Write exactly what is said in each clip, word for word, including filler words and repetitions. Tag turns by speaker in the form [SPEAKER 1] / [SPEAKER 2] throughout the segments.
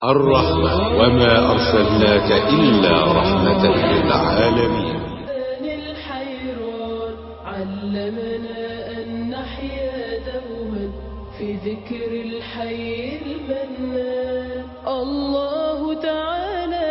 [SPEAKER 1] الرحمة وما أرسلناك إلا رحمة للعالمين.
[SPEAKER 2] الحيران علمنا أن نحيا دوما في ذكر الحي المنان. الله تعالى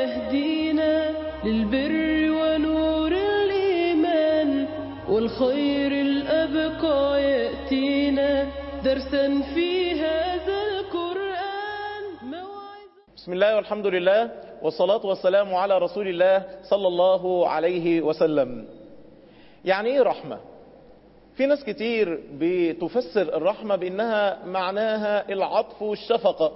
[SPEAKER 2] يهدينا للبر ونور الإيمان، والخير الأبقى يأتينا درسا في هذا القرآن.
[SPEAKER 3] بسم الله والحمد لله والصلاة والسلام على رسول الله صلى الله عليه وسلم. يعني ايه رحمة؟ في ناس كتير بتفسر الرحمة بأنها معناها العطف والشفقة،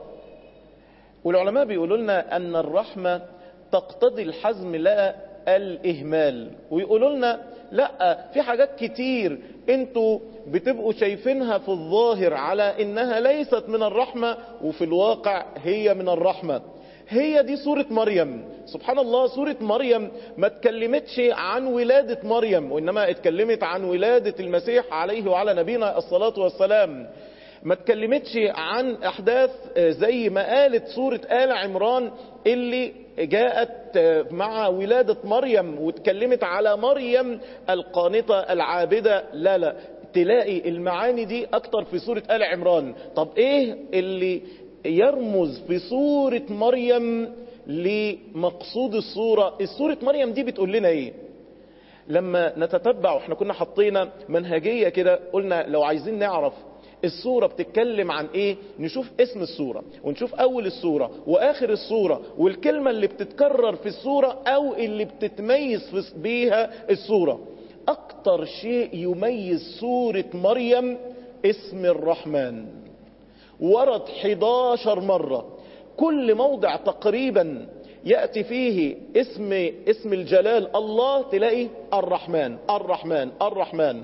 [SPEAKER 3] والعلماء بيقولوا لنا أن الرحمة تقتضي الحزم لا الإهمال، ويقولوا لنا لا، في حاجات كتير انتوا بتبقوا شايفينها في الظاهر على انها ليست من الرحمة، وفي الواقع هي من الرحمة. هي دي سورة مريم. سبحان الله، سورة مريم ما اتكلمتش عن ولادة مريم، وإنما اتكلمت عن ولادة المسيح عليه وعلى نبينا الصلاة والسلام. ما اتكلمتش عن أحداث زي ما قالت سورة آل عمران اللي جاءت مع ولادة مريم واتكلمت على مريم القانطة العابدة. لا لا، تلاقي المعاني دي أكتر في سورة آل عمران. طب إيه اللي يرمز في سورة مريم لمقصود السورة؟ السورة مريم دي بتقول لنا إيه؟ لما نتتبع، واحنا كنا حطينا منهجية كده، قلنا لو عايزين نعرف السورة بتتكلم عن ايه نشوف اسم السورة، ونشوف اول السورة واخر السورة، والكلمة اللي بتتكرر في السورة او اللي بتتميز بيها السورة. اكتر شيء يميز سورة مريم اسم الرحمن، ورد حداشر مرة. كل موضع تقريبا يأتي فيه اسم اسم الجلال الله تلاقي الرحمن الرحمن الرحمن.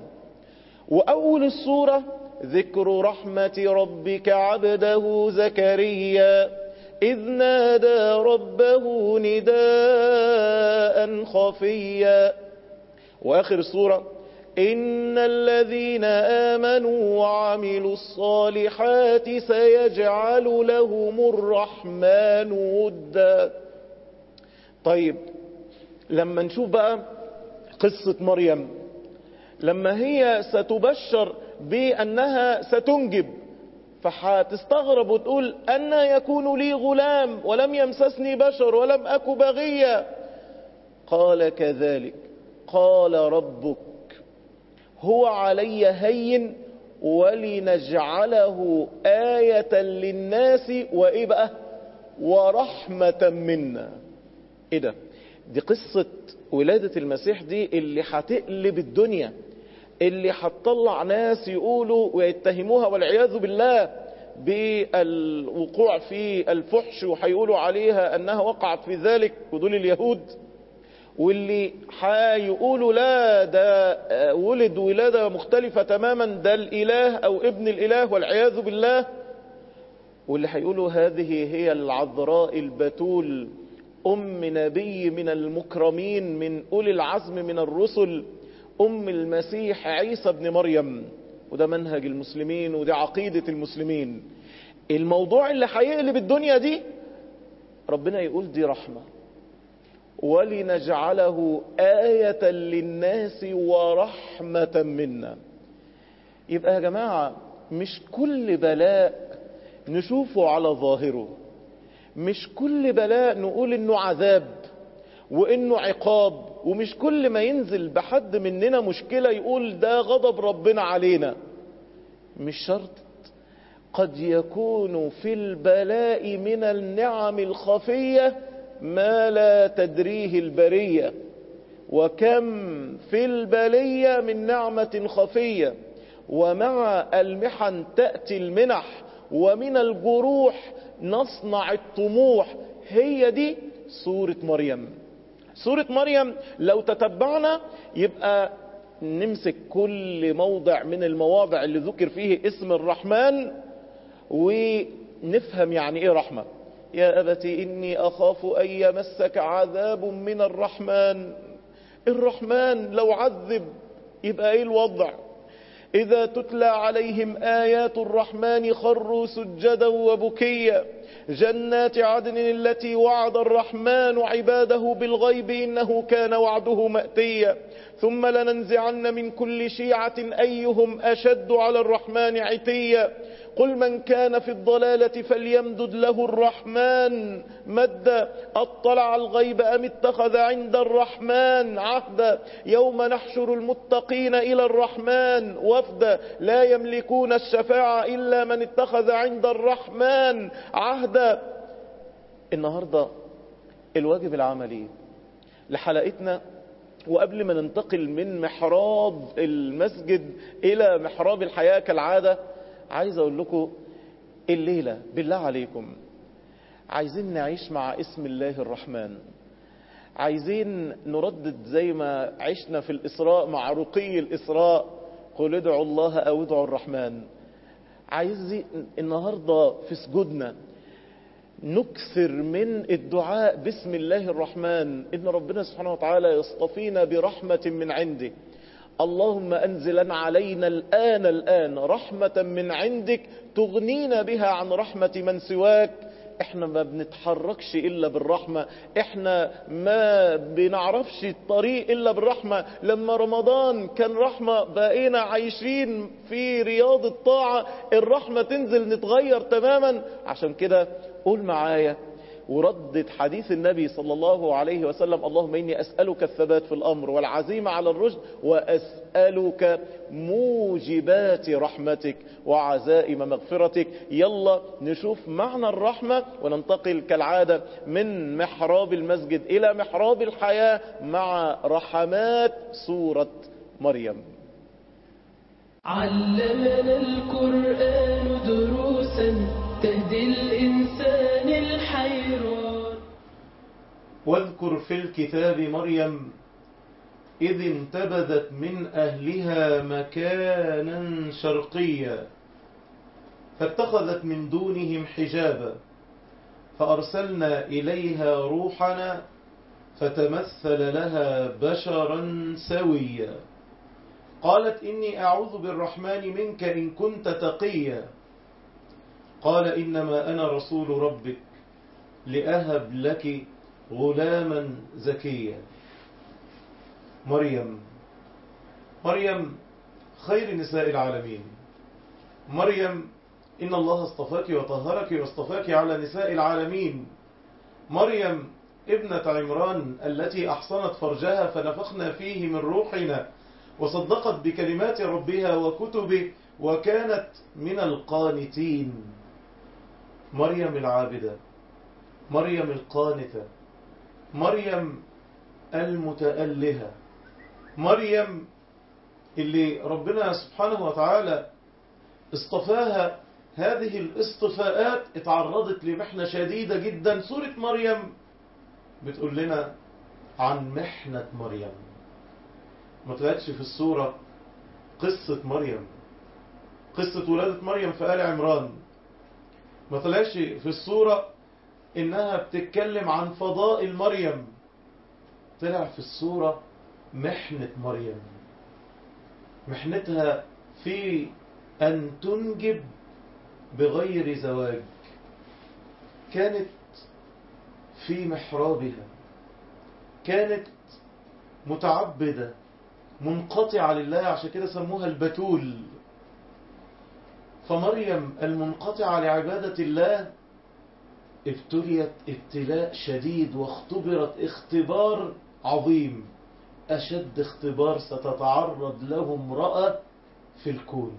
[SPEAKER 3] واول السورة ذكر رحمة ربك عبده زكريا إذ نادى ربه نداء خفيا. وآخر السورة إن الذين آمنوا وعملوا الصالحات سيجعل لهم الرحمن ودا. طيب، لما نشوف بقى قصة مريم، لما هي ستبشر بأنها ستنجب، فهتستغرب وتقول أن يكون لي غلام ولم يمسسني بشر ولم أك بغيا. قال كذلك قال ربك هو علي هين ولنجعله آية للناس وإيه بقى ورحمة منا. إيه ده؟ دي قصة ولادة المسيح دي اللي هتقلب الدنيا، اللي هتطلع ناس يقولوا ويتهموها والعياذ بالله بالوقوع في الفحش، وهيقولوا عليها أنها وقعت في ذلك، ودول اليهود. واللي هيقولوا لا، ده ولد ولادة مختلفة تماما، ده الإله أو ابن الإله والعياذ بالله. واللي هيقولوا هذه هي العذراء البتول أم نبي من المكرمين من أولي العزم من الرسل، أم المسيح عيسى بن مريم. وده منهج المسلمين ودي عقيدة المسلمين. الموضوع اللي هيقلب الدنيا دي ربنا يقول دي رحمة، ولنجعله آية للناس ورحمة منا. يبقى يا جماعة مش كل بلاء نشوفه على ظاهره، مش كل بلاء نقول انه عذاب وانه عقاب، ومش كل ما ينزل بحد مننا مشكلة يقول ده غضب ربنا علينا. مش شرط. قد يكون في البلاء من النعم الخفية ما لا تدريه البرية، وكم في البلية من نعمة خفية، ومع المحن تأتي المنح، ومن الجروح نصنع الطموح. هي دي سورة مريم. سورة مريم لو تتبعنا يبقى نمسك كل موضع من المواضع اللي ذكر فيه اسم الرحمن ونفهم يعني ايه رحمة. يا أبت إني أخاف أن يمسك عذاب من الرحمن. الرحمن لو عذب يبقى ايه الوضع؟ إذا تتلى عليهم آيات الرحمن خروا سجدا وبكيا. جنات عدن التي وعد الرحمن عباده بالغيب إنه كان وعده مأتيا ثم لننزعن من كل شيعة أيهم أشد على الرحمن عتيا قل من كان في الضلالة فليمدد له الرحمن مدا أطلع الغيب أم اتخذ عند الرحمن عهدا يوم نحشر المتقين إلى الرحمن وفدا لا يملكون الشفاعة إلا من اتخذ عند الرحمن عهدا. النهاردة الواجب العملي لحلقتنا، وقبل ما ننتقل من محراب المسجد إلى محراب الحياة كالعادة، عايز أقول لكم الليلة بالله عليكم عايزين نعيش مع اسم الله الرحمن، عايزين نردد زي ما عشنا في الإسراء مع رقي الإسراء قل ادعوا الله أو ادعوا الرحمن. عايزين النهاردة في سجودنا نكثر من الدعاء باسم الله الرحمن، إن ربنا سبحانه وتعالى يصطفينا برحمة من عنده. اللهم أنزل علينا الآن الآن رحمة من عندك تغنينا بها عن رحمة من سواك. احنا ما بنتحركش إلا بالرحمة، احنا ما بنعرفش الطريق إلا بالرحمة. لما رمضان كان رحمة بقينا عايشين في رياض الطاعة، الرحمة تنزل نتغير تماما. عشان كده قول معايا وردد حديث النبي صلى الله عليه وسلم اللهم إني أسألك الثبات في الأمر والعزيمة على الرشد وأسألك موجبات رحمتك وعزائم مغفرتك. يلا نشوف معنى الرحمة وننتقل كالعادة من محراب المسجد إلى محراب الحياة مع رحمات سورة مريم.
[SPEAKER 2] علمنا القرآن دروسا تهدي الإنسان الحيران.
[SPEAKER 3] واذكر في الكتاب مريم إذ انتبذت من أهلها مكانا شرقيا فاتخذت من دونهم حجابا فأرسلنا إليها روحنا فتمثل لها بشرا سويا قالت إني أعوذ بالرحمن منك إن كنت تقيا قال إنما أنا رسول ربك لأهب لك غلاما زكيا. مريم مريم خير نساء العالمين. مريم إن الله اصطفاك وطهرك واصطفاك على نساء العالمين. مريم ابنة عمران التي أحصنت فرجها فنفخنا فيه من روحنا وصدقت بكلمات ربها وكتبه وكانت من القانتين. مريم العابدة، مريم القانتة، مريم المتألهة، مريم اللي ربنا سبحانه وتعالى اصطفاها. هذه الاصطفاءات اتعرضت لمحنة شديدة جدا. سورة مريم بتقول لنا عن محنة مريم. ما طلعتش في السورة قصة مريم، قصة ولادة مريم في آل عمران. ما طلعش في السورة إنها بتتكلم عن فضائل مريم. طلع في السورة محنة مريم، محنتها في أن تنجب بغير زواج. كانت في محرابها، كانت متعبدة منقطعة لله، عشان كده سموها البتول. فمريم المنقطعة لعبادة الله ابتليت ابتلاء شديد واختبرت اختبار عظيم، أشد اختبار ستتعرض له امرأة في الكون.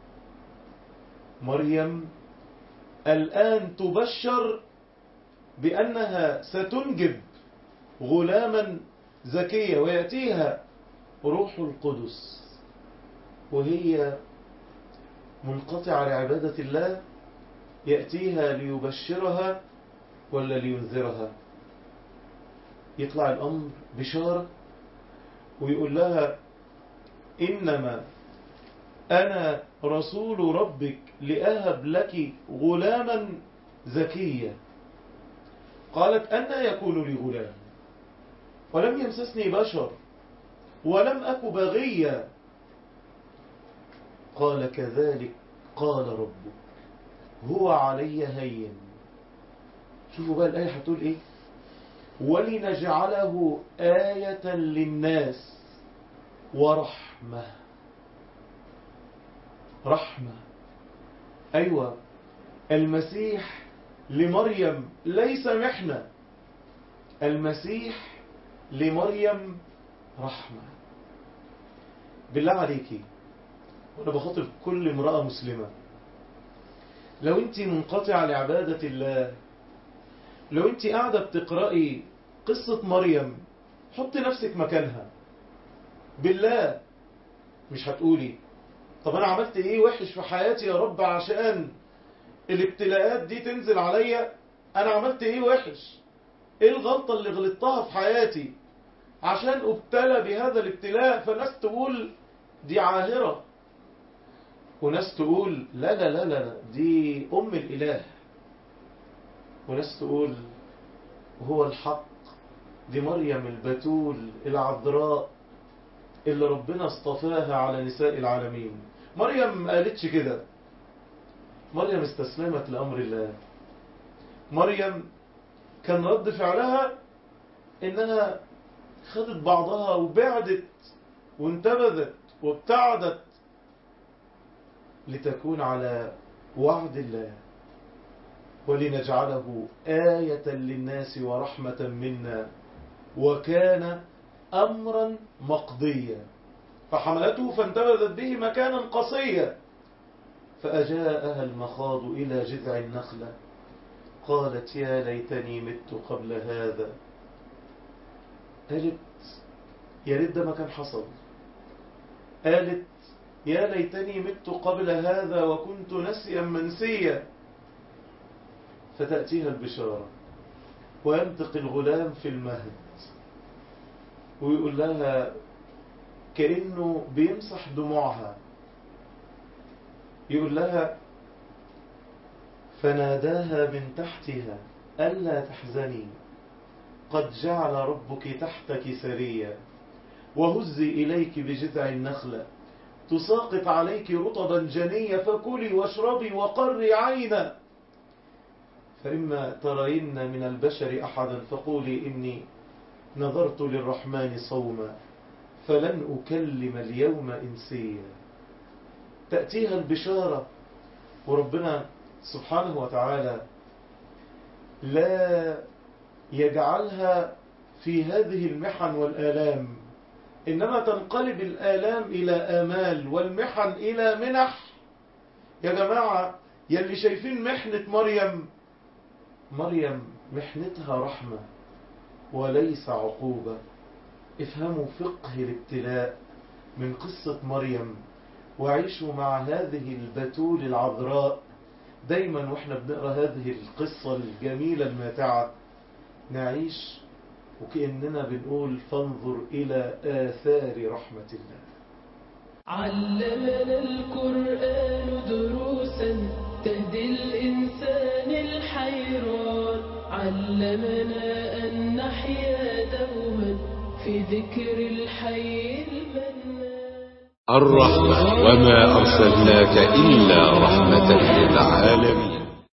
[SPEAKER 3] مريم الآن تبشر بأنها ستنجب غلاما زكيا ويأتيها روح القدس وهي منقطعة لعبادة الله. يأتيها ليبشرها ولا لينذرها؟ يطلع الأمر بشارة ويقول لها إنما أنا رسول ربك لأهب لك غلاما زكيا. قالت أن يكون لي غلام ولم يمسسني بشر ولم أك بغيا. قال كذلك قال ربك هو علي هين
[SPEAKER 4] شوفوا بقى الآية هتقول إيه؟ ولنجعله آية للناس ورحمة. رحمة. أيوة، المسيح لمريم ليس محنة، المسيح لمريم رحمة. بالله عليكي، وأنا بخاطب كل امرأة مسلمة، لو أنت منقطعة لعبادة الله، لو أنت قاعدة بتقرأي قصة مريم، حطي نفسك مكانها. بالله مش هتقولي طب أنا عملت إيه وحش في حياتي يا رب عشان الابتلاءات دي تنزل عليا؟ أنا عملت إيه وحش؟ إيه الغلطة اللي غلطتها في حياتي عشان ابتلى بهذا الابتلاء؟ فناس تقول دي عاهرة، وناس تقول لا لا لا لا دي أم الإله، وناس تقول هو الحق، دي مريم البتول العذراء اللي ربنا اصطفاها على نساء العالمين. مريم ما قالتش كده، مريم استسلمت لأمر الله. مريم كان رد فعلها إنها خدت بعضها وبعدت وانتبذت وابتعدت لتكون على وعد الله. ولنجعله آية للناس ورحمة منا وكان أمرا مقضيا. فحملته فانتبذت به مكانا قصيا، فأجاءها المخاض إلى جذع النخلة قالت يا ليتني مت قبل هذا. قالت يا ريت ده ما كان حصل. قالت يا ليتني مت قبل هذا وكنت نسيا منسيا. فتأتيها البشارة وينطق الغلام في المهد ويقول لها كأنه بيمسح دموعها، يقول لها فناداها من تحتها ألا تحزني قد جعل ربك تحتك سريا وهزي إليك بجذع النخلة تساقط عليك رطبا جنيا فكلي واشربي وقري عينا فإما ترين من البشر أحدا فقولي إني نظرت للرحمن صوما فلن أكلم اليوم إنسيا. تأتيها البشارة، وربنا سبحانه وتعالى لا يجعلها في هذه المحن والآلام، إنما تنقلب الآلام إلى آمال والمحن إلى منح. يا جماعة يلي شايفين محنة مريم، مريم محنتها رحمة وليس عقوبة. افهموا فقه الابتلاء من قصة مريم وعيشوا مع هذه البتول العذراء. دايما واحنا بنقرأ هذه القصة الجميلة الماتعة نعيش وكأننا بنقول فانظر إلى آثار رحمة الله.
[SPEAKER 2] علمنا القرآن دروسا تهدي الإنسان الحيران، علمنا أن نحيا دوما في ذكر الحي المنان.
[SPEAKER 1] الرحمة وما أرسلناك إلا رحمة للعالمين.